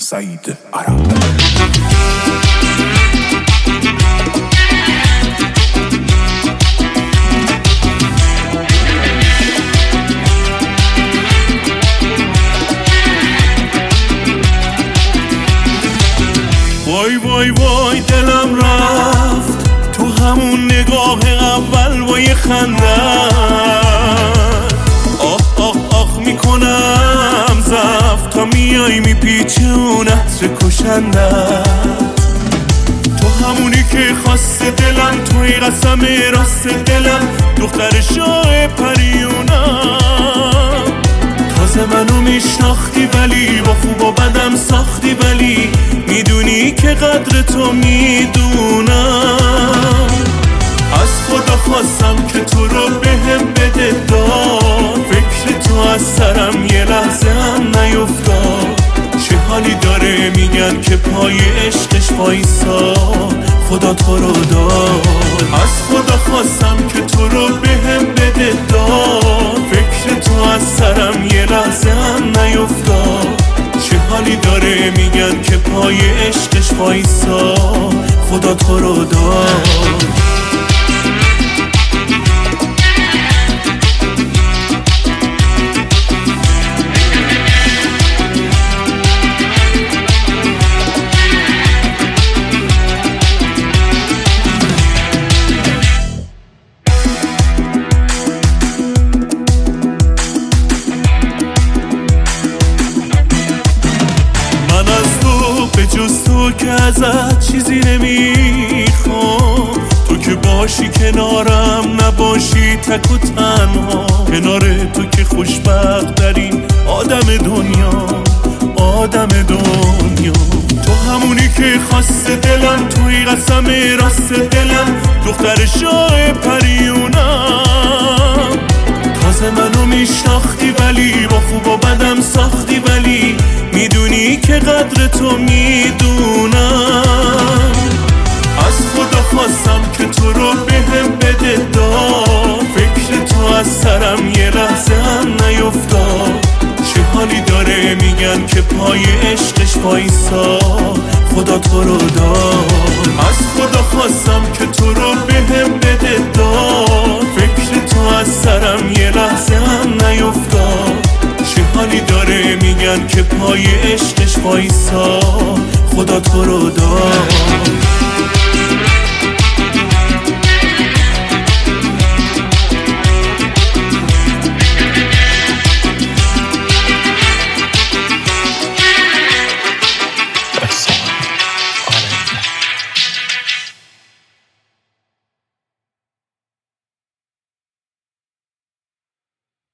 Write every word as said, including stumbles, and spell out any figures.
سعید عرب. وای وای وای دلم رفت تو همون نگاه اول با یه خنده. آه آه آه میکنم زفت تا میای میپیچون عطر کشنده. تو همونی که خواسته دلم، توی قسم راست دلم، دختر شاه پریونم. تازه منو میشناختی ولی با خوب و بدم ساختی، ولی میدونی که قدر تو میدونم. از خدا خواستم که تو رو بهم بده داد، فکر تو از سرم یه لحظه هم نیفتاد. چه حالی داره میگن که پای عشقش وایساد، خدا تو رو داد. از خدا خواستم که تو رو بهم بده داد، فکر تو از سرم یه لحظه هم نیفتاد. چه حالی داره میگن که پای عشقش وایساد، خدا تو رو داد. جز تو که ازت چیزی نمیخوام، تو که باشی کنارم نباشی تک و تنها. کنار تو که خوشبخت ترین آدم دنیا، آدم دنیا. تو همونی که خواسته دلم، توی قسم راست دلم، دختر شاه پریونم. تازه منو میشناختی ولی با خوب و بدم ساختی، ولی میدونی که قدر تو میدونم. از خدا خواستم که تو رو بهم بده داد، فکر تو از سرم یه لحظه هم نیفتاد. چه حالی داره میگن که پای عشقش وایساد، خدا تو رو داد. از خدا خواستم که تو رو بهم بده داد، فکر تو از سرم یه لحظه هم نیفتاد. چه حالی داره میگن که پای عشقش وایساد، خدا تو رو داد.